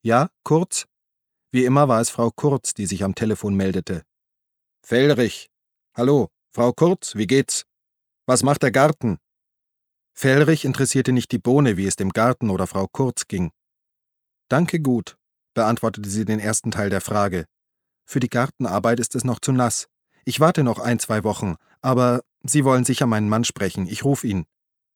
Ja, Kurz? Wie immer war es Frau Kurz, die sich am Telefon meldete. Fellrich. Hallo, Frau Kurz, wie geht's? Was macht der Garten? Fellrich interessierte nicht die Bohne, wie es dem Garten oder Frau Kurz ging. Danke gut, beantwortete sie den ersten Teil der Frage. Für die Gartenarbeit ist es noch zu nass. Ich warte noch 1, 2 Wochen, aber Sie wollen sicher meinen Mann sprechen. Ich rufe ihn.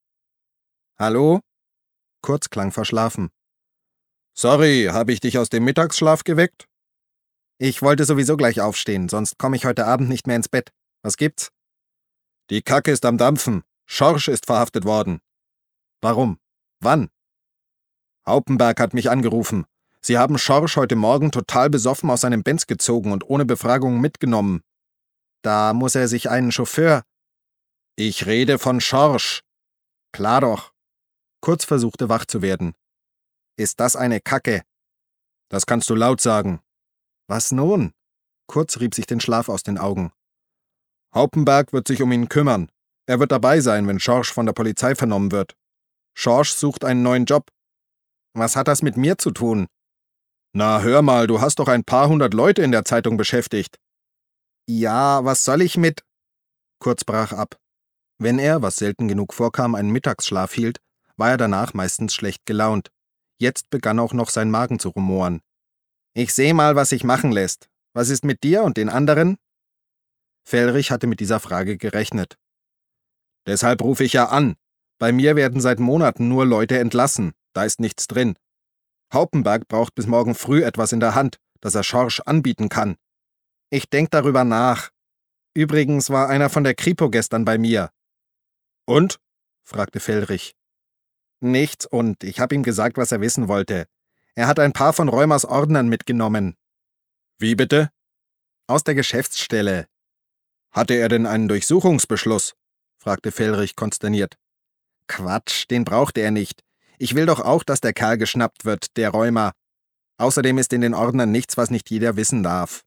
Hallo? Kurz klang verschlafen. Sorry, habe ich dich aus dem Mittagsschlaf geweckt? Ich wollte sowieso gleich aufstehen, sonst komme ich heute Abend nicht mehr ins Bett. Was gibt's? Die Kacke ist am Dampfen. Schorsch ist verhaftet worden. Warum? Wann? Haupenberg hat mich angerufen. Sie haben Schorsch heute Morgen total besoffen aus seinem Benz gezogen und ohne Befragung mitgenommen. Da muss er sich einen Chauffeur. Ich rede von Schorsch. Klar doch. Kurz versuchte wach zu werden. Ist das eine Kacke? Das kannst du laut sagen. Was nun? Kurz rieb sich den Schlaf aus den Augen. Haupenberg wird sich um ihn kümmern. Er wird dabei sein, wenn Schorsch von der Polizei vernommen wird. Schorsch sucht einen neuen Job. Was hat das mit mir zu tun? Na, hör mal, du hast doch ein paar hundert Leute in der Zeitung beschäftigt. Ja, was soll ich mit? Kurz brach ab. Wenn er, was selten genug vorkam, einen Mittagsschlaf hielt, war er danach meistens schlecht gelaunt. Jetzt begann auch noch sein Magen zu rumoren. Ich seh mal, was sich machen lässt. Was ist mit dir und den anderen? Fellrich hatte mit dieser Frage gerechnet. Deshalb rufe ich ja an. Bei mir werden seit Monaten nur Leute entlassen. Da ist nichts drin. Haupenberg braucht bis morgen früh etwas in der Hand, das er Schorsch anbieten kann. Ich denk darüber nach. Übrigens war einer von der Kripo gestern bei mir. Und? Fragte Fellrich. Nichts und ich habe ihm gesagt, was er wissen wollte. Er hat ein paar von Reumers Ordnern mitgenommen. Wie bitte? Aus der Geschäftsstelle. Hatte er denn einen Durchsuchungsbeschluss? Fragte Fellrich konsterniert. Quatsch, den brauchte er nicht. Ich will doch auch, dass der Kerl geschnappt wird, der Reumer. Außerdem ist in den Ordnern nichts, was nicht jeder wissen darf.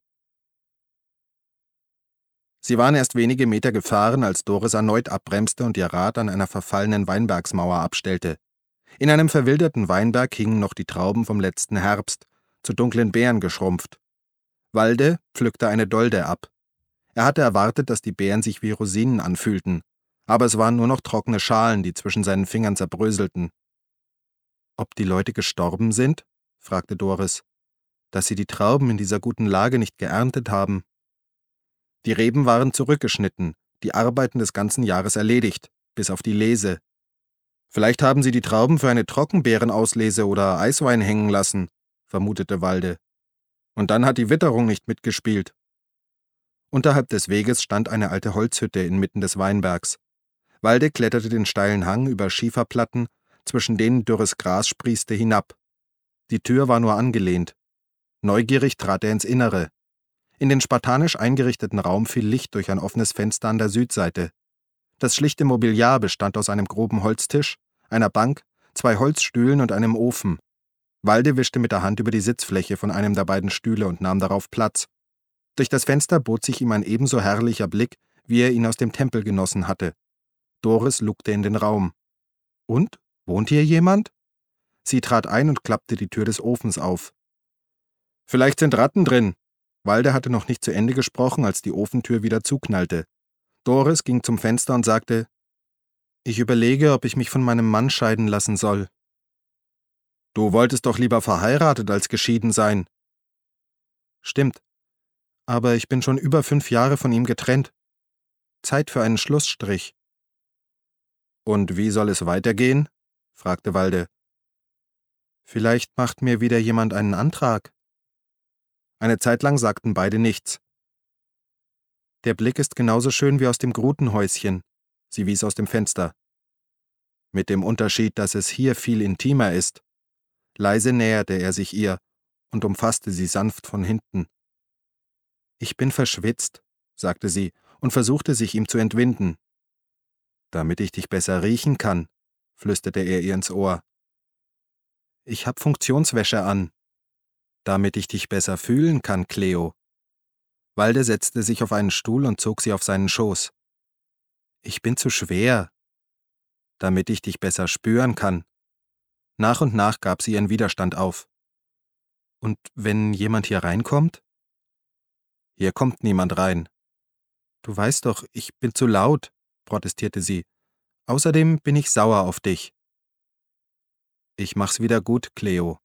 Sie waren erst wenige Meter gefahren, als Doris erneut abbremste und ihr Rad an einer verfallenen Weinbergsmauer abstellte. In einem verwilderten Weinberg hingen noch die Trauben vom letzten Herbst, zu dunklen Beeren geschrumpft. Walde pflückte eine Dolde ab. Er hatte erwartet, dass die Beeren sich wie Rosinen anfühlten, aber es waren nur noch trockene Schalen, die zwischen seinen Fingern zerbröselten. »Ob die Leute gestorben sind?« fragte Doris. »Dass sie die Trauben in dieser guten Lage nicht geerntet haben?« Die Reben waren zurückgeschnitten, die Arbeiten des ganzen Jahres erledigt, bis auf die Lese. »Vielleicht haben sie die Trauben für eine Trockenbeerenauslese oder Eiswein hängen lassen«, vermutete Walde. »Und dann hat die Witterung nicht mitgespielt.« Unterhalb des Weges stand eine alte Holzhütte inmitten des Weinbergs. Walde kletterte den steilen Hang über Schieferplatten, zwischen denen dürres Gras sprießte, hinab. Die Tür war nur angelehnt. Neugierig trat er ins Innere. In den spartanisch eingerichteten Raum fiel Licht durch ein offenes Fenster an der Südseite. Das schlichte Mobiliar bestand aus einem groben Holztisch, einer Bank, 2 Holzstühlen und einem Ofen. Walde wischte mit der Hand über die Sitzfläche von einem der beiden Stühle und nahm darauf Platz. Durch das Fenster bot sich ihm ein ebenso herrlicher Blick, wie er ihn aus dem Tempel genossen hatte. Doris lugte in den Raum. »Und? Wohnt hier jemand?« Sie trat ein und klappte die Tür des Ofens auf. »Vielleicht sind Ratten drin.« Walde hatte noch nicht zu Ende gesprochen, als die Ofentür wieder zuknallte. Doris ging zum Fenster und sagte, »Ich überlege, ob ich mich von meinem Mann scheiden lassen soll.« »Du wolltest doch lieber verheiratet als geschieden sein.« »Stimmt. Aber ich bin schon über 5 Jahre von ihm getrennt. Zeit für einen Schlussstrich.« »Und wie soll es weitergehen?« fragte Walde. »Vielleicht macht mir wieder jemand einen Antrag.« Eine Zeit lang sagten beide nichts. »Der Blick ist genauso schön wie aus dem Grutenhäuschen«, sie wies aus dem Fenster. »Mit dem Unterschied, dass es hier viel intimer ist.« Leise näherte er sich ihr und umfasste sie sanft von hinten. »Ich bin verschwitzt«, sagte sie und versuchte, sich ihm zu entwinden. »Damit ich dich besser riechen kann«, flüsterte er ihr ins Ohr. »Ich hab Funktionswäsche an.« »Damit ich dich besser fühlen kann, Cleo.« Walde setzte sich auf einen Stuhl und zog sie auf seinen Schoß. »Ich bin zu schwer.« »Damit ich dich besser spüren kann.« Nach und nach gab sie ihren Widerstand auf. Und wenn jemand hier reinkommt? Hier kommt niemand rein. Du weißt doch, ich bin zu laut, protestierte sie. Außerdem bin ich sauer auf dich. Ich mach's wieder gut, Cleo,